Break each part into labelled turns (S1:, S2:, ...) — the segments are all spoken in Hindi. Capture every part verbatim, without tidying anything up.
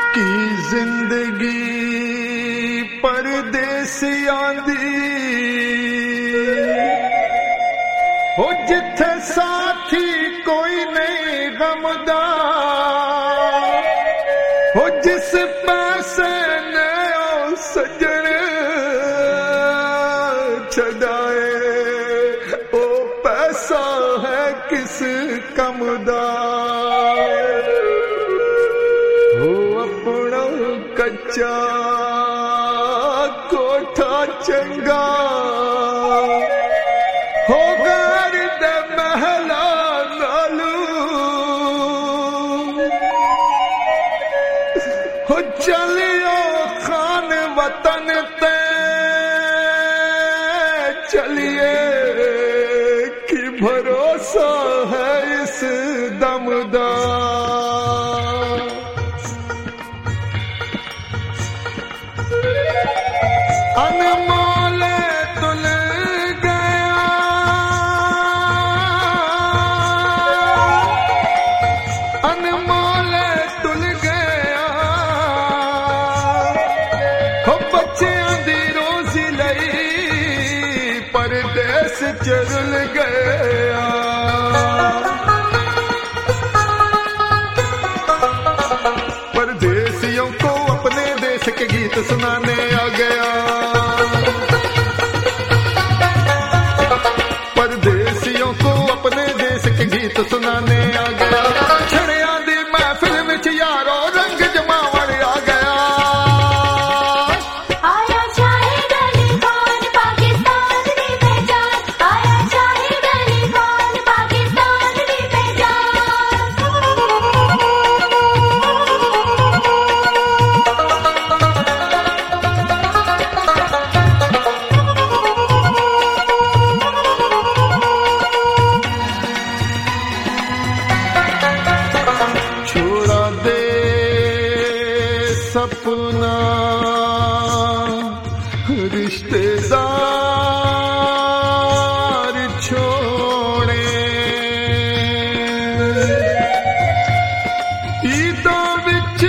S1: की जिंदगी परदेसियां दी हो जिथे साथी कोई नहीं गमदा हो जिस पैसे ने ओ सजन छड़ाए ओ पैसा है किस कम दा हो अपना कच्चा कोठा चंगा हो घर दे महला नालू हो चलियो खान वतन ते चलिए कि भरोसा है इस दमदा अनमोल तुल गया अनमोल तुल गया हो बच्चियां दी रोजी लई परदेस चल गया परदेसियों को अपने देश के गीत सुनाने आ गया परदेसियों को अपने देश के गीत सुनाने आ गया छड़िया दी महफिल विच यारो रंग जमावण आ गया
S2: आया शाहिद अली खान पाकिस्तान दी पहचान आया शाहिद अली खान पाकिस्तान दी
S1: छोड़ा दे सपना रिश्तेदार छोड़े ईदों विच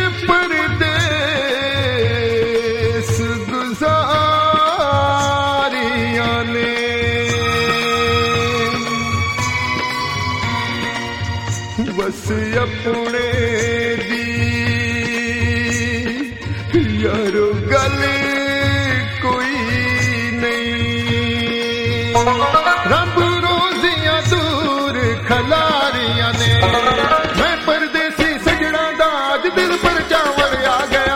S1: परदेस गुजारियां ने बस अपने दी यारो गल कोई नहीं रब रोजियां दूर खलारियां ने मैं परदेसी सजना दाज दिल पर चावल आ गया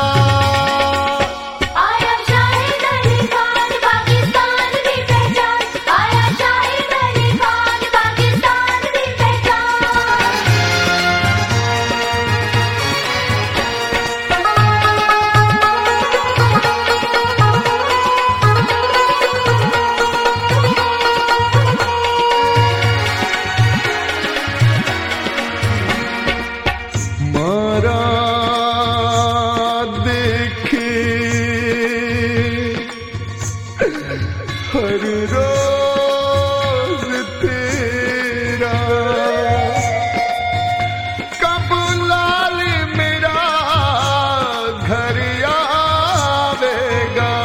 S2: आया शाहिद अली खान पाकिस्तान दी पहचान आया शाहिद अली खान पाकिस्तान दी पहचान
S1: मारा देखे हर रोज तेरा कब लाल मेरा घर आवेगा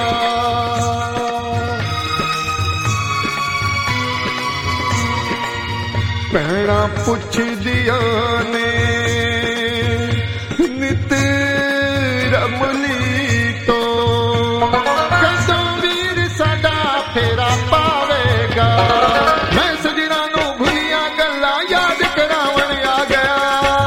S1: भैणा पुछ दिया ने नित रमली तो कदों वीर साडा फेरा पावेगा मैं सजना नू भुलिया गल्ला याद करावन आ गया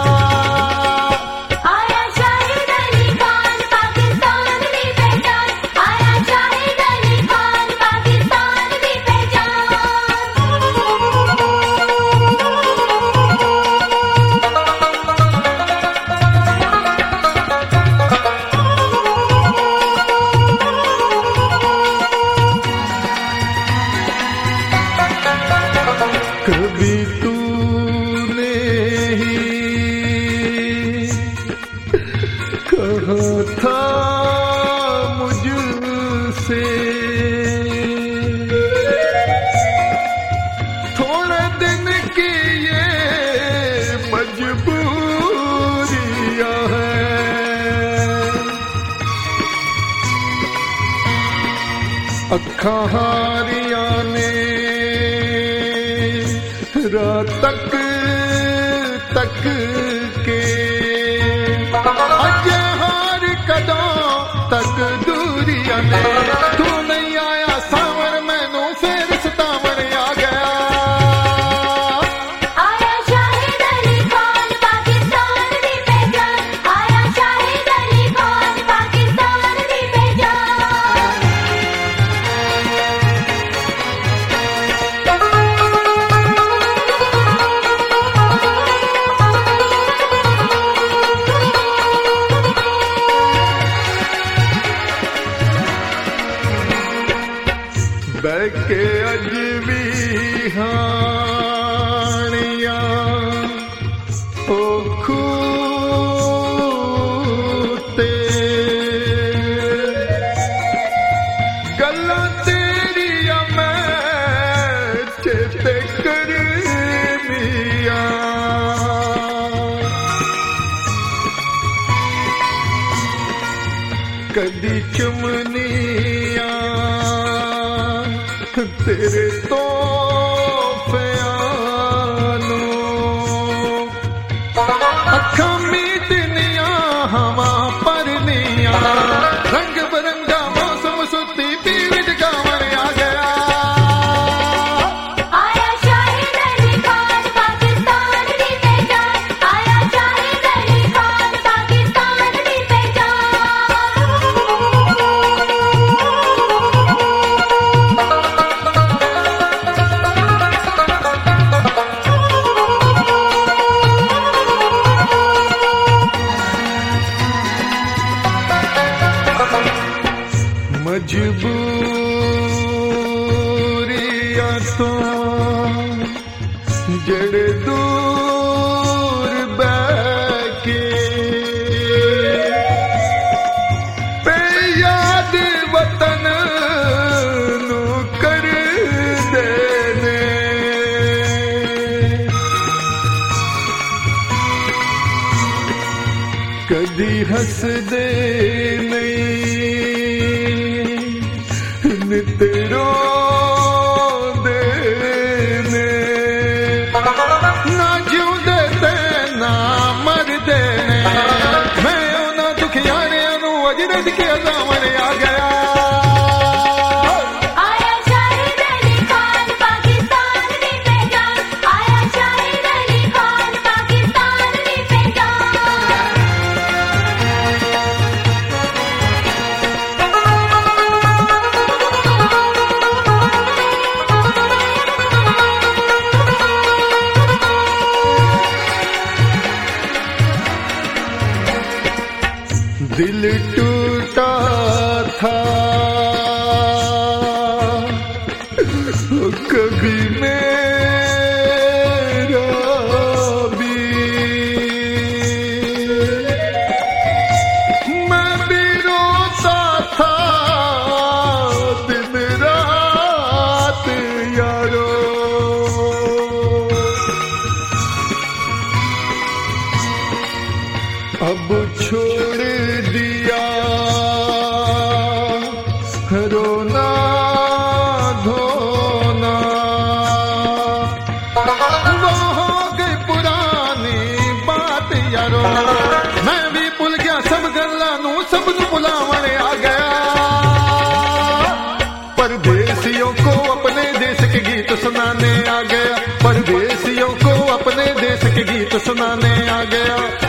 S2: आया शाहिद अली खान पाकिस्तान दी पहचान आया शाहिद अली खान पाकिस्तान दी
S1: कभी तूने ही कहा था मुझसे थोड़े दिन की ये मजबूरियां हैं अखा हारिया ने रात तक तक के अज हार कदों तक दूरिया ने तू नहीं आया सावर मैनू फिर सतावर आ गया।
S2: आया शाहिद अली खान पाकिस्तान दी पहचान, आया शाहिद अली खान पाकिस्तान दी
S1: बैके अज भी हानिया ओ खूते गल्लां तेरिया मैं चेते करनिया कदी चुमनिया तेरे तो प्यानो अखा मीटनिया हवा परनिया रंग बरंगा मौसम सुती पीर गावन आ गया।
S2: आया शाहिद अली खान पाकिस्तान दी पहचान, आया शाहिद अली खान पाकिस्तान दी
S1: मजबूरिया तो जड़े दूर बैके पे याद वतन नू कर देने कदी हंस दे तेरो देने ना जिउंदे ते ना मरदे ने मैं उन्हां दुखियारियां नूं अज रज के अज़ावन आ गया।
S2: आया शाहिद अली खान पाकिस्तान दी पहचान, आया शाहिद अली खान पाकिस्तान दी
S1: दिल टूटा था कभी मेरा भी मैं भी रोता था दिन रात यारो अब छोड़ दिया रोना धोना वो हो गई पुरानी बात यारो मैं भी भुल गया सब गल्लां नूं सब नूं भुलावन आ गया। परदेसियों को अपने देश के गीत सुनाने आ गया, परदेसियों को अपने देश के गीत सुनाने आ गया।